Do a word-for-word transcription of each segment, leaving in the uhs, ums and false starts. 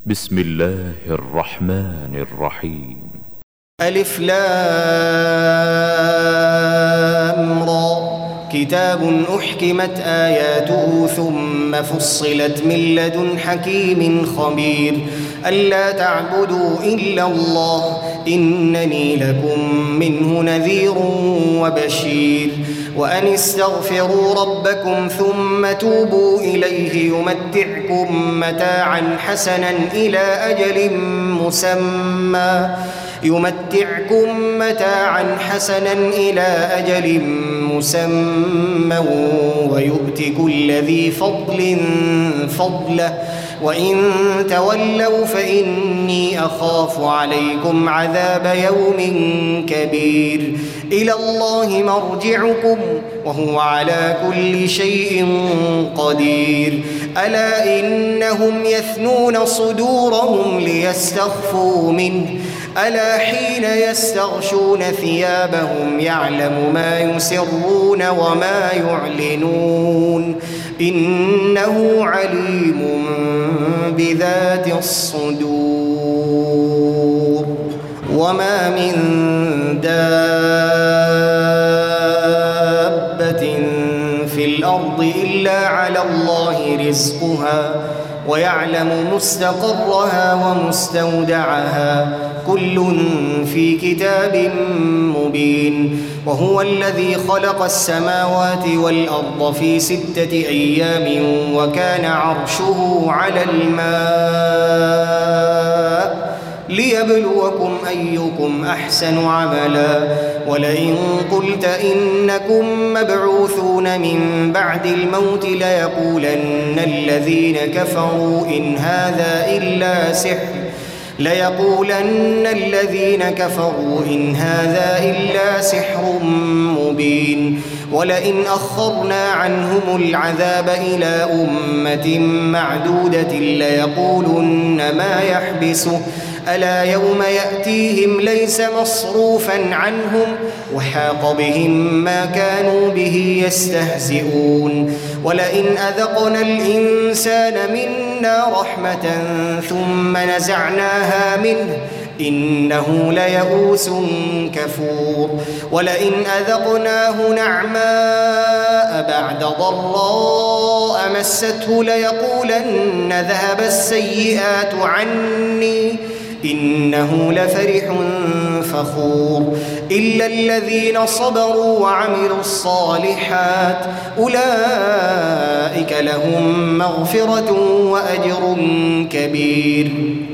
بسم الله الرحمن الرحيم. ألف لام را كتاب أحكمت آياته ثم فصلت من لدن حكيم خبير ألا تعبدوا إلا الله إنني لكم منه نذير وبشير وأن استغفروا ربكم ثم توبوا إليه يمتعكم متاعا حسنا إلى أجل مسمى يمتعكم متاعا حسنا إلى أجل مسمى ويؤت كل ذي فضل فضله وإن تولوا فإني أخاف عليكم عذاب يوم كبير إلى الله مرجعكم وهو على كل شيء قدير ألا إنهم يثنون صدورهم ليستخفوا منه ألا حين يستغشون ثيابهم يعلم ما يسرون وما يعلنون إنه عليم بذات الصدور وما من دابة في الأرض إلا على الله رزقها ويعلم مستقرها ومستودعها كل في كتاب مبين وهو الذي خلق السماوات والأرض في ستة أيام وكان عرشه على الماء ليبلوكم أيكم أحسن عملا ولئن قلت إنكم مبعوثون من بعد الموت ليقولن الذين كفروا إن هذا إلا سحر ليقولن الذين كفروا إن هذا إلا سحر مبين ولئن أخرنا عنهم العذاب إلى أمة معدودة ليقولن ما يحبسه ألا يوم يأتيهم ليس مصروفا عنهم وحاق بهم ما كانوا به يستهزئون ولئن أذقنا الإنسان منا رحمة ثم نزعناها منه إنه ليئوس كفور ولئن أذقناه نعماء بعد ضراء مسته ليقولن ذهب السيئات عني إنه لفرح فخور إلا الذين صبروا وعملوا الصالحات أولئك لهم مغفرة وأجر كبير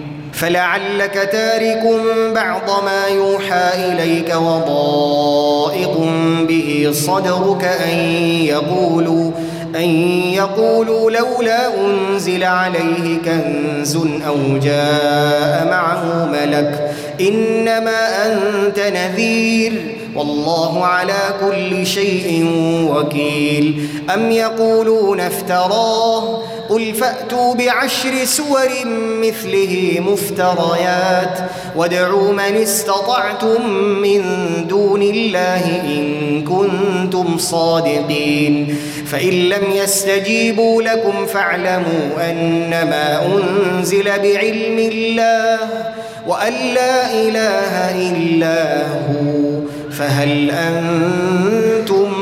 فلعلك تارك بعض ما يوحى إليك وضائق به صدرك أن يقولوا أن يقولوا لولا أنزل عليه كنز أو جاء معه ملك إنما أنت نذير والله على كل شيء وكيل أم يقولون افتراه قل فأتوا بعشر سور مثله مفتريات وادعوا من استطعتم من دون الله إن كنتم صادقين فإن لم يستجيبوا لكم فاعلموا أنما أنزل بعلم الله وأن لا إله إلا هو فهل أنتم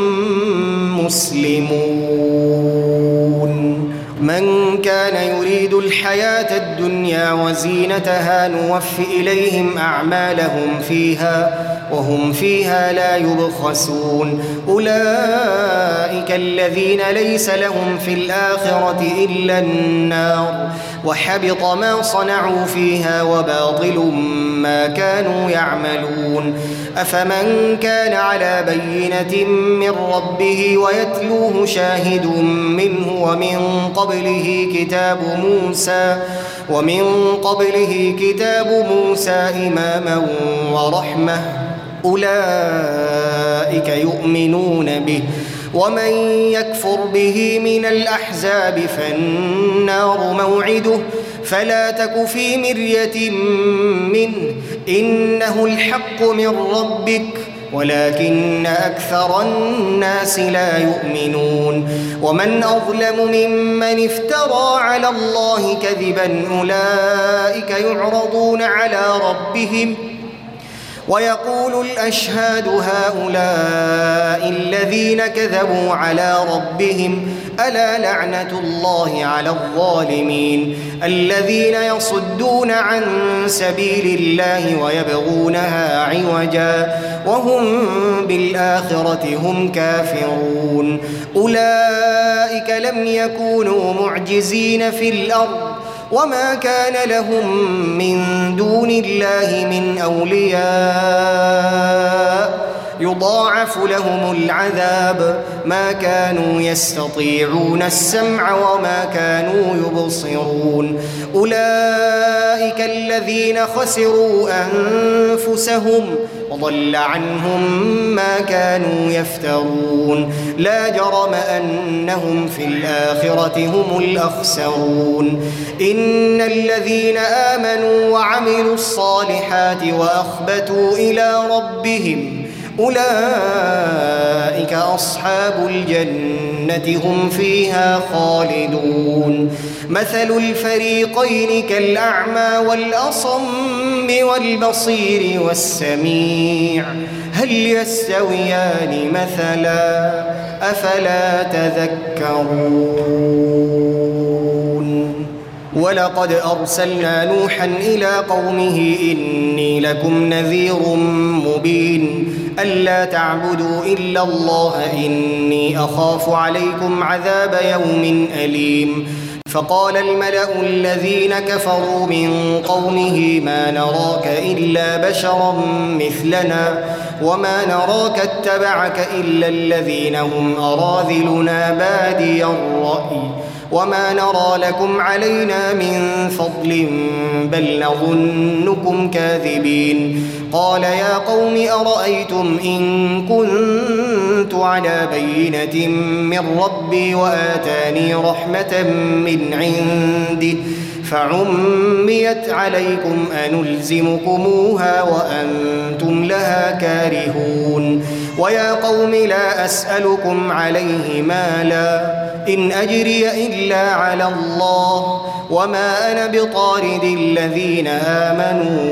مسلمون من كان يريد الحياة الدنيا وزينتها نوفي إليهم أعمالهم فيها وهم فيها لا يبخسون أولئك الذين ليس لهم في الآخرة إلا النار وحبط ما صنعوا فيها وباطل ما كانوا يعملون أفمن كان على بينة من ربه ويتلوه شاهد منه ومن قبله كتاب موسى ومن قبله كتاب موسى إماما ورحمة أولئك يؤمنون به ومن يكفر به من الأحزاب فالنار موعده فلا تك في مرية منه إنه الحق من ربك ولكن أكثر الناس لا يؤمنون ومن أظلم ممن افترى على الله كذبا أولئك يعرضون على ربهم ويقول الأشهاد هؤلاء الذين كذبوا على ربهم ألا لعنة الله على الظالمين الذين يصدون عن سبيل الله ويبغونها عوجا وهم بالآخرة هم كافرون أولئك لم يكونوا معجزين في الأرض وما كان لهم من دون الله من أولياء يضاعف لهم العذاب ما كانوا يستطيعون السمع وما كانوا يبصرون أولئك الذين خسروا أنفسهم وضل عنهم ما كانوا يفترون لا جرم أنهم في الآخرة هم الأخسرون إن الذين آمنوا وعملوا الصالحات وأخبتوا إلى ربهم أولئك أصحاب الجنة هم فيها خالدون مثل الفريقين كالأعمى والأصم والبصير والسميع هل يستويان مثلا أفلا تذكرون ولقد أرسلنا نوحا إلى قومه إني لكم نذير مبين ألا تعبدوا إلا الله إني أخاف عليكم عذاب يوم أليم فقال الملأ الذين كفروا من قومه ما نراك إلا بشرا مثلنا وما نراك اتبعك إلا الذين هم أراذلنا بادي الرأي وما نرى لكم علينا من فضل بل نظنكم كاذبين قال يا قوم أرأيتم إن كنت على بينة من ربي وآتاني رحمة من عنده فعميت عليكم أنلزمكموها وأنتم لها كارهون ويا قوم لا أسألكم عليه مالا إن أجري إلا على الله وما أنا بطارد الذين آمنوا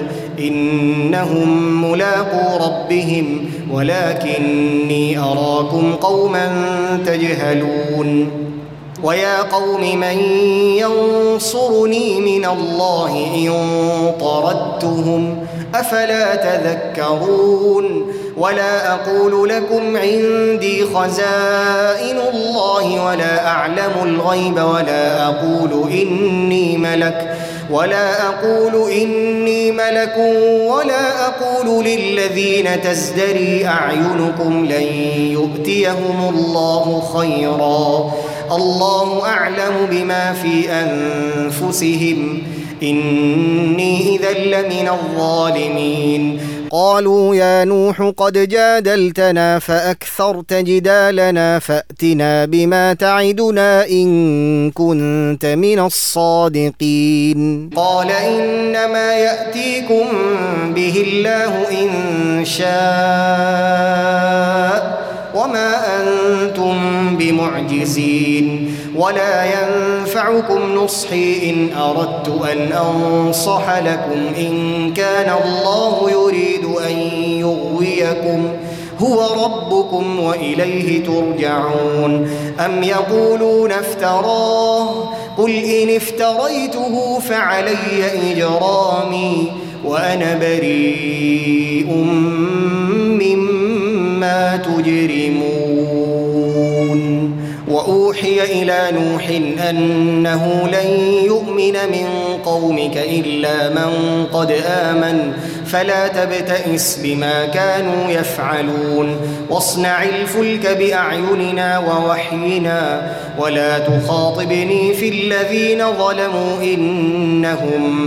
إنهم ملاقو ربهم ولكني أراكم قوما تجهلون ويا قوم من ينصرني من الله إن طردتهم أفلا تذكرون ولا أقول لكم عندي خزائن الله ولا أعلم الغيب ولا أقول إني ملك ولا أقول إني ملك ولا أقول للذين تزدري أعينكم لن يؤتيهم الله خيرا الله أعلم بما في أنفسهم إني إذا لمن الظالمين قالوا يا نوح قد جادلتنا فأكثرت جدالنا فأتنا بما تعدنا إن كنت من الصادقين قال إنما يأتيكم به الله إن شاء وما أنتم بمعجزين ولا ينفعكم نصحي إن أردت أن أنصح لكم إن كان الله يريد أن يغويكم هو ربكم وإليه ترجعون أم يقولون افتراه قل إن افتريته فعلي إجرامي وأنا بريء مما تجرمون وأوحي إلى نوح أنه لن يؤمن من قومك إلا من قد آمن فلا تبتئس بما كانوا يفعلون واصنع الفلك بأعيننا ووحينا ولا تخاطبني في الذين ظلموا إنهم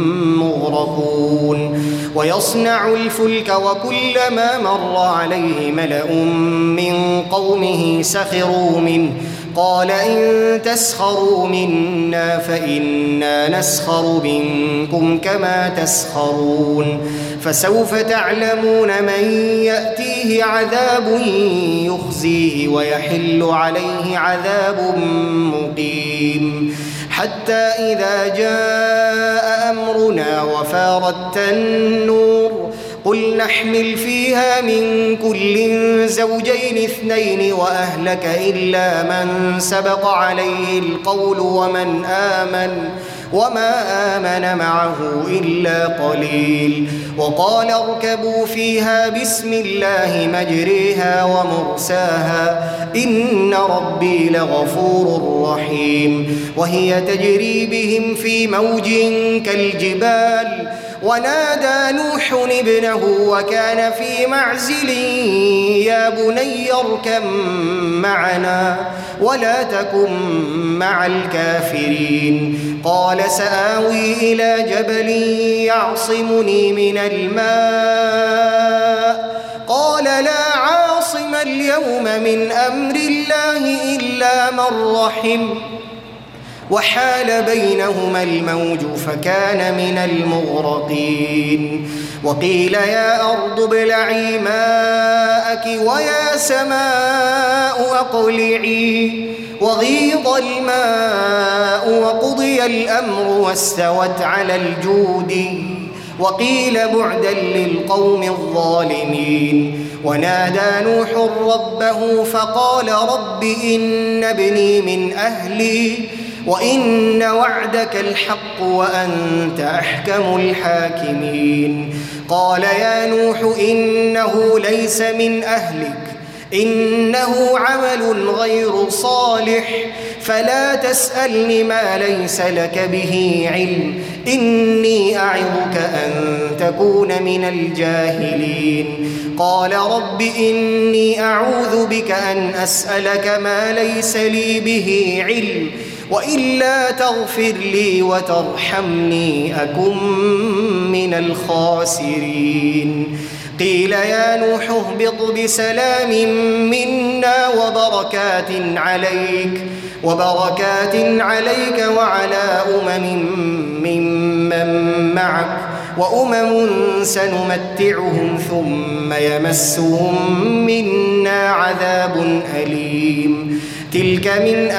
مغرقون ويصنع الفلك وكلما مر عليه ملأ من قومه سخروا منه قال إن تسخروا منا فإنا نسخر منكم كما تسخرون فسوف تعلمون من يأتيه عذاب يخزيه ويحل عليه عذاب مقيم حتى إذا جاء أمرنا وفارت النور قل نحمل فيها من كل زوجين اثنين وأهلك إلا من سبق عليه القول ومن آمن وما آمن معه إلا قليل وقال اركبوا فيها بسم الله مجريها ومرساها إن ربي لغفور رحيم وهي تجري بهم في موج كالجبال ونادى نوح ابنه وكان في معزل يا بني اركب معنا ولا تكن مع الكافرين قال سآوي إلى جبل يعصمني من الماء قال لا عاصم اليوم من أمر الله إلا من رحم وحال بينهما الموج فكان من المغرقين وقيل يا أرض ابلعي ماءك ويا سماء أقلعي وغيض الماء وقضي الأمر واستوت على الجود وقيل بعدا للقوم الظالمين ونادى نوح ربه فقال رب إن ابني من أهلي وإن وعدك الحق وأنت أحكم الحاكمين قال يا نوح إنه ليس من أهلك إنه عمل غير صالح فلا تسألني ما ليس لك به علم إني أعظك أن تكون من الجاهلين قال رب إني أعوذ بك أن أسألك ما ليس لي به علم وإلا تغفر لي وترحمني أكن من الخاسرين قيل يا نوح اهبط بسلام منا وبركات عليك وبركات عليك وعلى أمم ممن معك وأمم سنمتعهم ثم يمسهم منا عذاب أليم تلك من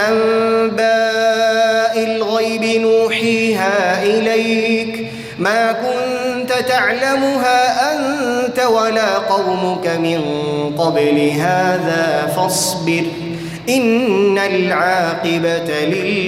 أنباء الغيب نوحيها إليك ما كنت تعلمها أنت ولا قومك من قبل هذا فاصبر إن العاقبة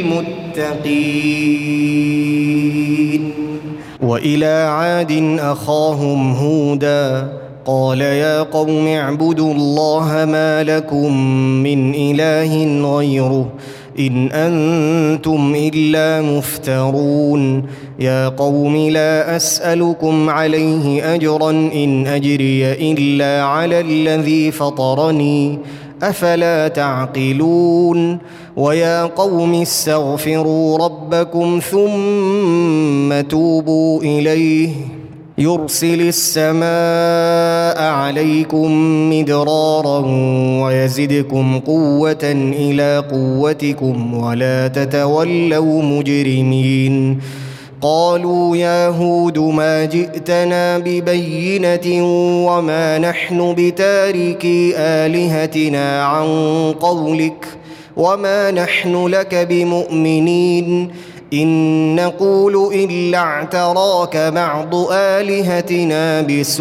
للمتقين وإلى عاد أخاهم هودا قال يا قوم اعبدوا الله ما لكم من إله غيره إن أنتم إلا مفترون يا قوم لا أسألكم عليه أجرا إن أجري إلا على الذي فطرني أفلا تعقلون ويا قوم استغفروا ربكم ثم توبوا إليه يرسل السماء عليكم مدرارا ويزدكم قوة إلى قوتكم ولا تتولوا مجرمين قالوا يا هود ما جئتنا ببينة وما نحن بتاركي آلهتنا عن قولك وما نحن لك بمؤمنين إن نقول إلا اعتراك بعض آلهتنا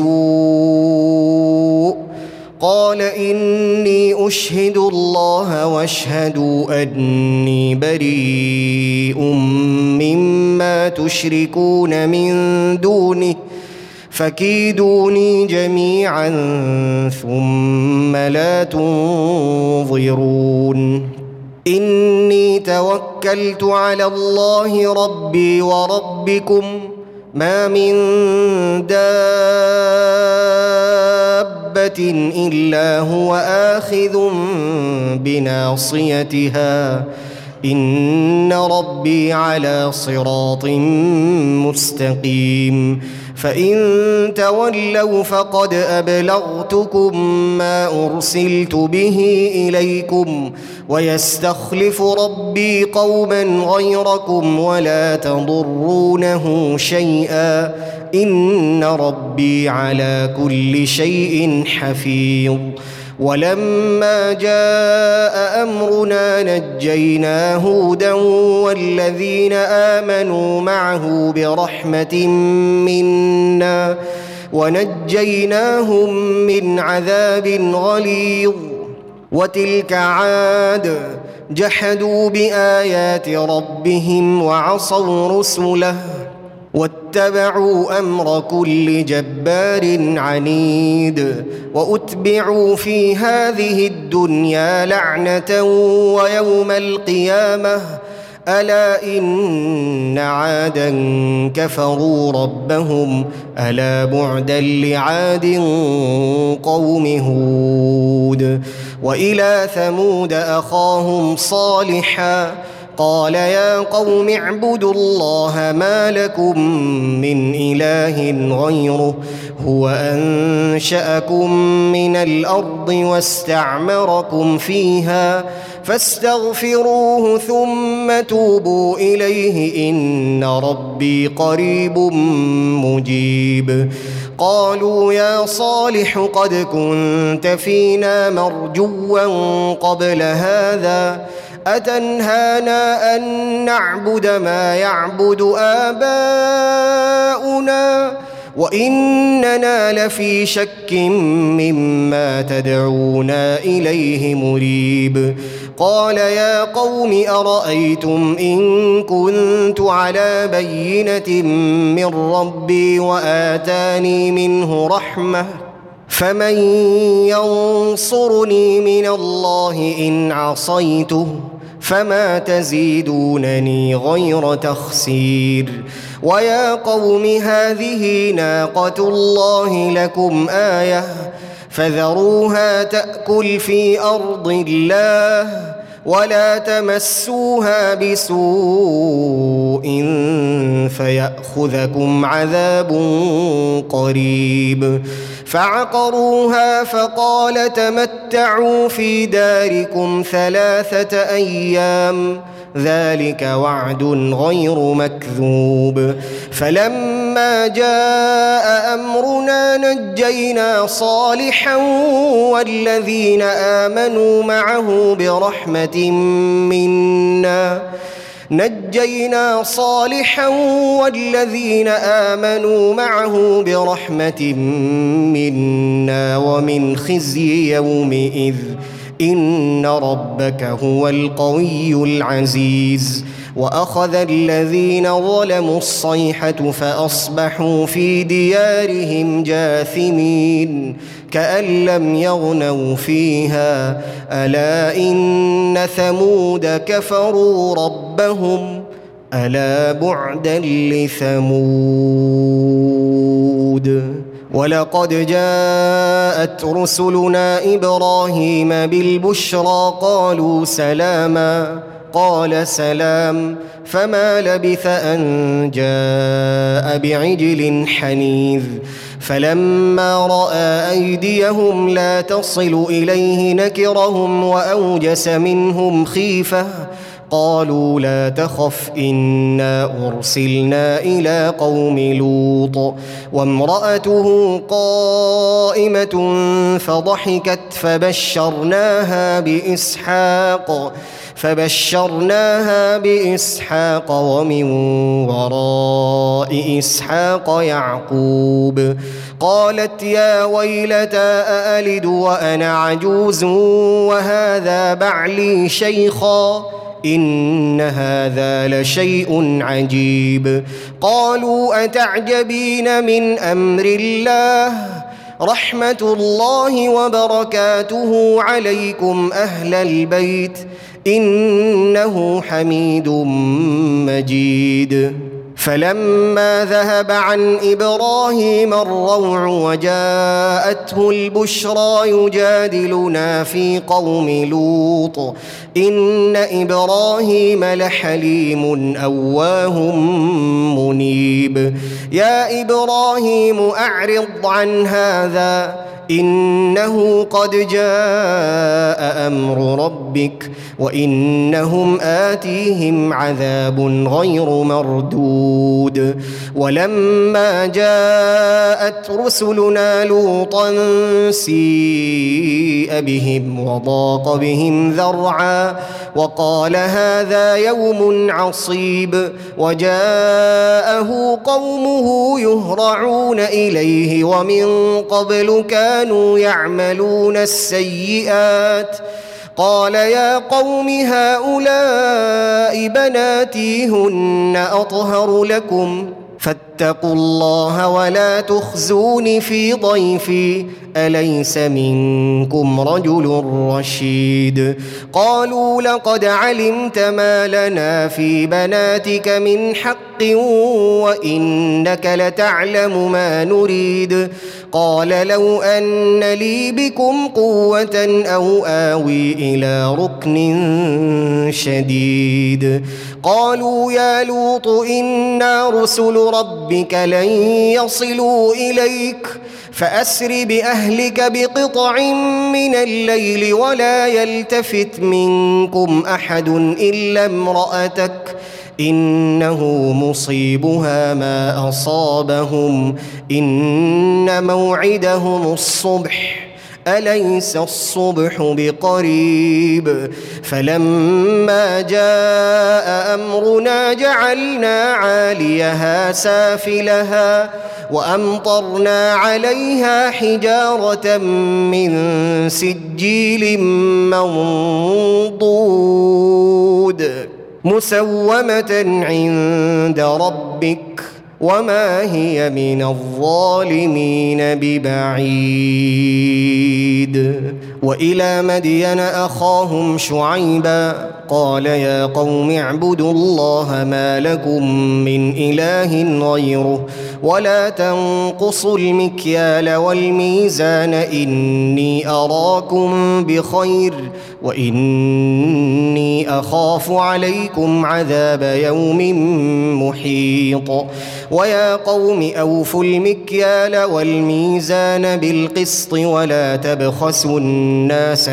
بسوء قال إني أشهد الله واشهدوا أني بريء مما تشركون من دونه فكيدوني جميعا ثم لا تنظرون إني توكلت على الله ربي وربكم ما من دابة إلا هو آخذ بناصيتها إن ربي على صراط مستقيم فإن تولوا فقد أبلغتكم ما أرسلت به إليكم ويستخلف ربي قوما غيركم ولا تضرونه شيئا إن ربي على كل شيء حفيظ. ولما جاء أمرنا نجينا هودا والذين آمنوا معه برحمة منا ونجيناهم من عذاب غليظ. وتلك عاد جحدوا بآيات ربهم وعصوا رسله واتبعوا أمر كل جبار عنيد. وأتبعوا في هذه الدنيا لعنة ويوم القيامة ألا إن عادا كفروا ربهم ألا بعدا لعاد قوم هود. وإلى ثمود أخاهم صالحا قال يا قوم اعبدوا الله ما لكم من إله غيره هو أنشأكم من الأرض واستعمركم فيها فاستغفروه ثم توبوا إليه إن ربي قريب مجيب. قالوا يا صالح قد كنت فينا مرجوا قبل هذا أتنهانا أن نعبد ما يعبد آباؤنا وإننا لفي شك مما تدعونا إليه مريب. قال يا قوم أرأيتم إن كنت على بينة من ربي وآتاني منه رحمة فمن ينصرني من الله إن عصيته فما تزيدونني غير تخسير. ويا قوم هذه ناقة الله لكم آية فذروها تأكل في أرض الله ولا تمسوها بسوء فيأخذكم عذاب قريب. فعقروها فقال تمتعوا في داركم ثلاثة أيام ذلك وعد غير مكذوب. فلما جاء أمرنا نجينا صالحا والذين آمنوا معه برحمة منا نجينا صالحا والذين آمنوا معه برحمة منا ومن خزي يومئذ إن ربك هو القوي العزيز. وأخذ الذين ظلموا الصيحة فأصبحوا في ديارهم جاثمين كأن لم يغنوا فيها ألا إن ثمود كفروا ربهم ألا بعدا لثمود. ولقد جاءت رسلنا إبراهيم بالبشرى قالوا سلاما قال سلام فما لبث أن جاء بعجل حنيذ. فلما رأى أيديهم لا تصل إليه نكرهم وأوجس منهم خيفة قالوا لا تخف إنا أرسلنا إلى قوم لوط وامرأته قائمة فضحكت فبشرناها بإسحاق فبشرناها بإسحاق ومن وراء إسحاق يعقوب. قالت يا ويلتى أألد وأنا عجوز وهذا بعلي شيخا إن هذا لشيء عجيب. قالوا أتعجبين من أمر الله رحمة الله وبركاته عليكم أهل البيت إنه حميد مجيد. فلما ذهب عن إبراهيم الروع وجاءته البشرى يجادلنا في قوم لوط إن إبراهيم لحليم أواه منيب يا إبراهيم أعرض عن هذا إنه قد جاء أمر ربك وإنهم آتيهم عذاب غير مردود ولما جاءت رسلنا لوطا سيء بهم وضاق بهم ذرعا وقال هذا يوم عصيب وجاءه قومه يهرعون إليه ومن قبل كانوا يعملون السيئات قال يا قوم هؤلاء بناتي هن أطهر لكم فاتقوا الله ولا تخزون في ضيفي أليس منكم رجل رشيد قالوا لقد علمت ما لنا في بناتك من حق وإنك لتعلم ما نريد قال لو أن لي بكم قوة أو آوي إلى ركن شديد قالوا يا لوط إنا رسل ربك لن يصلوا إليك فأسر بأهلك بقطع من الليل ولا يلتفت منكم أحد إلا امرأتك إنه مصيبها ما أصابهم إن موعدهم الصبح أليس الصبح بقريب فلما جاء أمرنا جعلنا عاليها سافلها وأمطرنا عليها حجارة من سجيل منضود مسومة عند ربك وما هي من الظالمين ببعيد وإلى مدين أخاهم شعيبا قال يا قوم اعبدوا الله ما لكم من إله غيره ولا تنقصوا المكيال والميزان إني أراكم بخير وإني أخاف عليكم عذاب يوم محيط ويا قوم أوفوا المكيال والميزان بالقسط ولا تبخسوا الناس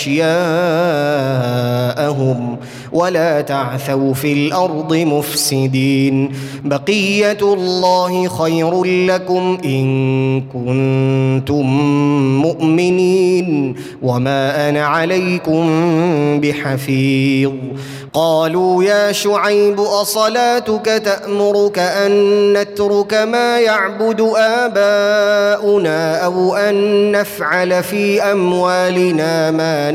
أشياءهم ولا تعثوا في الأرض مفسدين بقية الله خير لكم إن كنتم مؤمنين وما أنا عليكم بحفيظ قالوا يا شعيب أصلاتك تأمرك أن نترك ما يعبد آباؤنا أو أن نفعل في أموالنا ما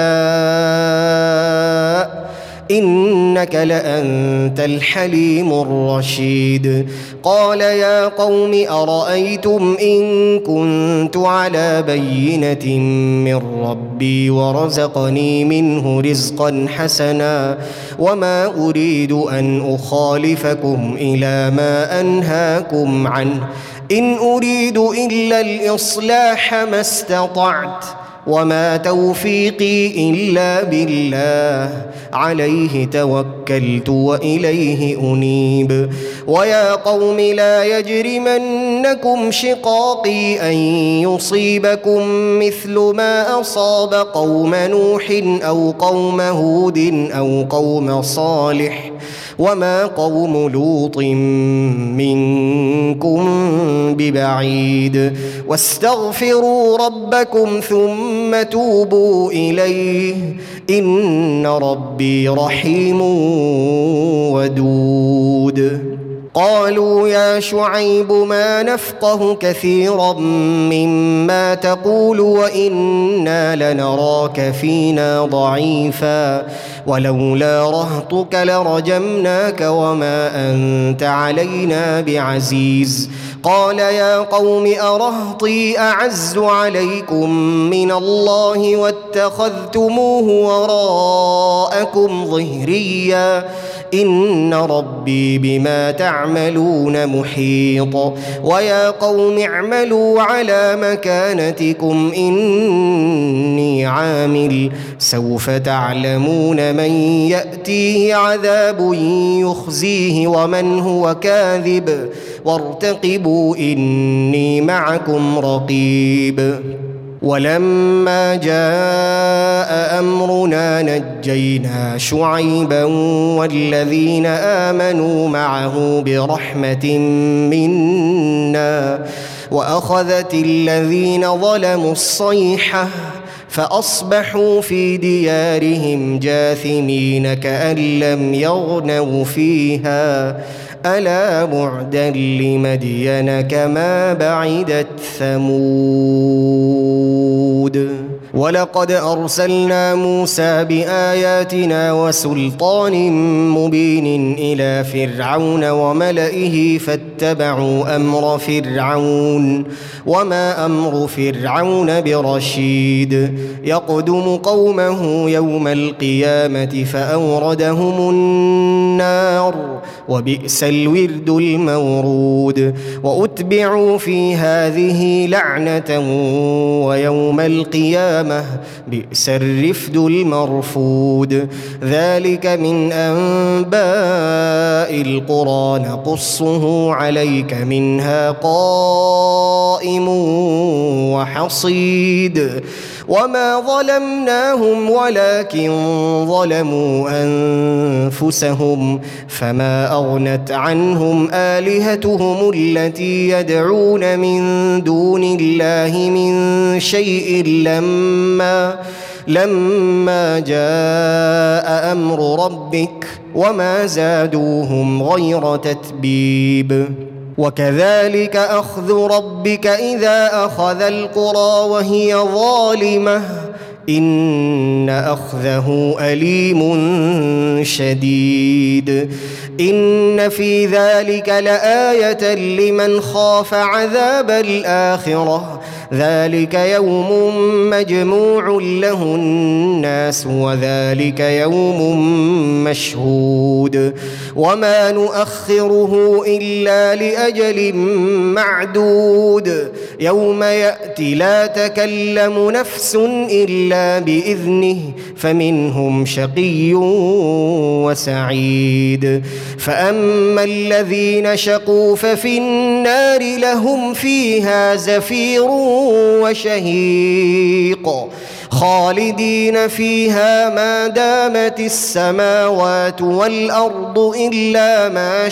نشاء إنك لأنت الحليم الرشيد قال يا قوم أرأيتم إن كنت على بينة من ربي ورزقني منه رزقا حسنا وما أريد أن أخالفكم إلى ما أنهاكم عنه إن أريد إلا الإصلاح ما استطعت وما توفيقي إلا بالله عليه توكلت وإليه أنيب ويا قوم لا يجرمنكم شقاقي أن يصيبكم مثل ما أصاب قوم نوح أو قوم هود أو قوم صالح وما قوم لوط منكم ببعيد واستغفروا ربكم ثم توبوا إليه إن ربي رحيم ودود قالوا يا شعيب ما نفقه كثيرا مما تقول وإنا لنراك فينا ضعيفا ولولا رهطك لرجمناك وما أنت علينا بعزيز قال يا قوم أرهطي أعز عليكم من الله واتخذتموه وراءكم ظهريا إن ربي بما تعملون محيط ويا قوم اعملوا على مكانتكم إني عامل سوف تعلمون من يأتيه عذاب يخزيه ومن هو كاذب وارتقبوا إني معكم رقيب ولما جاء أمرنا نجينا شعيبا والذين آمنوا معه برحمة منا وأخذت الذين ظلموا الصيحة فأصبحوا في ديارهم جاثمين كأن لم يغنوا فيها ألا بعدا لمدين كما بعدت ثمود ولقد أرسلنا موسى بآياتنا وسلطان مبين إلى فرعون وملئه فاتبعوا أمر فرعون وما أمر فرعون برشيد يقدم قومه يوم القيامة فأوردهم النار وبئس الورد المورود وأتبعوا في هذه لعنة ويوم القيامة بئس الرفد المرفود ذلك من أنباء القرى نقصه عليك منها قائم وحصيد وما ظلمناهم ولكن ظلموا أنفسهم فما أغنت عنهم آلهتهم التي يدعون من دون الله من شيء لما لما جاء أمر ربك وما زادوهم غير تتبيب وكذلك أخذ ربك إذا أخذ القرى وهي ظالمة إن أخذه أليم شديد إن في ذلك لآية لمن خاف عذاب الآخرة ذلك يوم مجموع له الناس وذلك يوم مشهود وما نؤخره إلا لأجل معدود يوم يأتي لا تكلم نفس إلا بإذنه فمنهم شقي وسعيد فأما الذين شقوا ففي النار لهم فيها زفير وشهيق خالدين فيها ما دامت السماوات والأرض إلا ما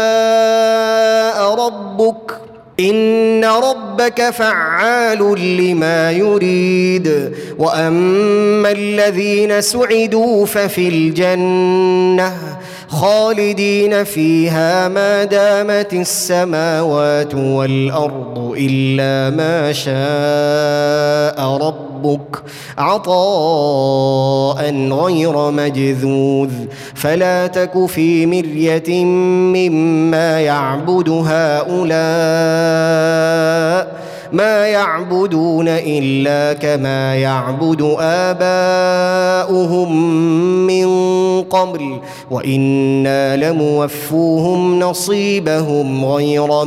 شاء ربك إن ربك فعال لما يريد وأما الذين سعدوا ففي الجنة خالدين فيها ما دامت السماوات والأرض إلا ما شاء ربك عطاء غير مجذوذ فلا تك في مرية مما يعبد هؤلاء ما يعبدون إلا كما يعبد آباؤهم من قبل وإنا لموفوهم نصيبهم غير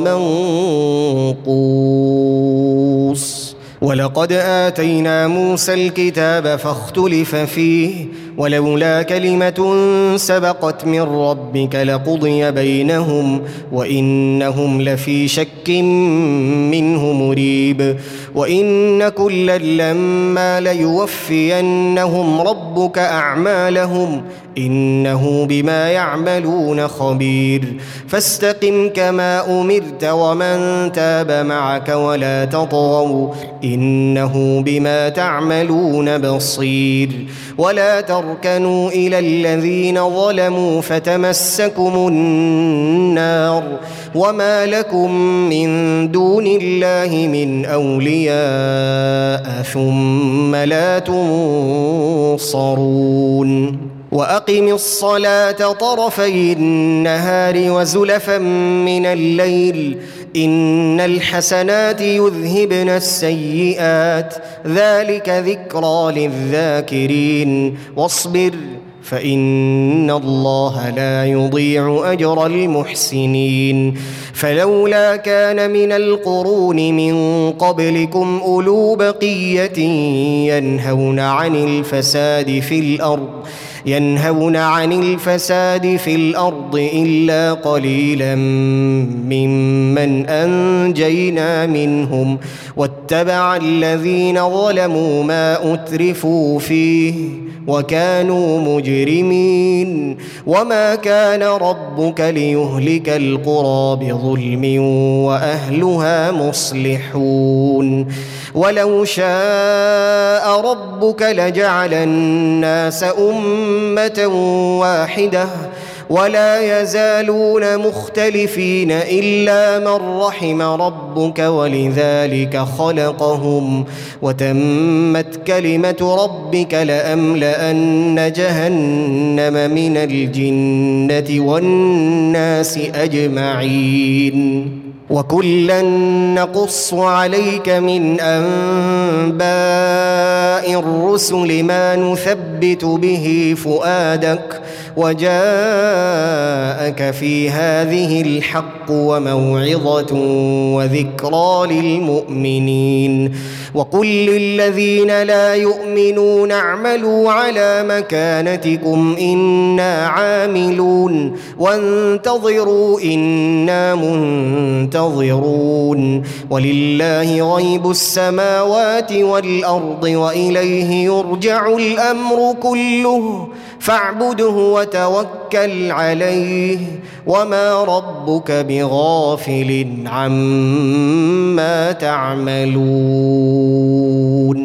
منقوص ولقد آتينا موسى الكتاب فاختلف فيه ولولا كلمة سبقت من ربك لقضي بينهم وإنهم لفي شك منه مريب وإن كلا لما ليوفينهم ربك أعمالهم إنه بما يعملون خبير فاستقم كما أمرت ومن تاب معك ولا تطغوا إنه بما تعملون بصير ولا تركنوا إلى الذين ظلموا فتمسكم النار وما لكم من دون الله من أولياء ثم لا تنصرون وأقم الصلاة طرفي النهار وزلفا من الليل إن الحسنات يذهبن السيئات ذلك ذكرى للذاكرين واصبر فإن الله لا يضيع أجر المحسنين فلولا كان من القرون من قبلكم أولو بقية ينهون عن الفساد في الأرض ينهون عن الفساد في الأرض إلا قليلا ممن أنجينا منهم واتبع الذين ظلموا ما أترفوا فيه وكانوا مجرمين وما كان ربك ليهلك القرى بظلم وأهلها مصلحون ولو شاء ربك لجعل الناس أمة واحدة ولا يزالون مختلفين إلا من رحم ربك ولذلك خلقهم وتمت كلمة ربك لأملأن جهنم من الجنة والناس أجمعين وكلا نقص عليك من أنباء الرسل ما نثبت به فؤادك وجاءك في هذه الحق وموعظة وذكرى للمؤمنين وقل للذين لا يؤمنون اعملوا على مكانتكم إنا عاملون وانتظروا إنا منتظرون ولله غيب السماوات والأرض وإليه يرجع الأمر كله فاعبده وتوكل عليه وما ربك بغافل عما تعملون.